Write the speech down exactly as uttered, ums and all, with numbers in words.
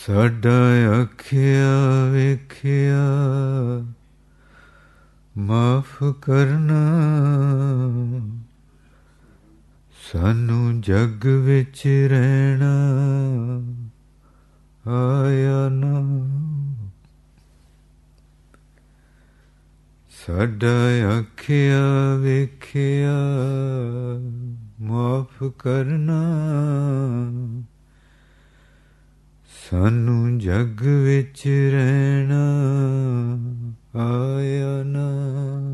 ਸਾਡਾ ਆਖਿਆ ਵੇਖਿਆ ਮਾਫ਼ ਕਰਨਾ, ਸਾਨੂੰ ਜੱਗ ਵਿੱਚ ਰਹਿਣਾ ਆਇਆ ਨਾ। ਸਾਡਾ ਆਖਿਆ ਵੇਖਿਆ ਮਾਫ਼ ਕਰਨਾ, ਸਾਨੂੰ ਜੱਗ ਵਿੱਚ ਰਹਿਣਾ ਆਇਆ ਨਾ।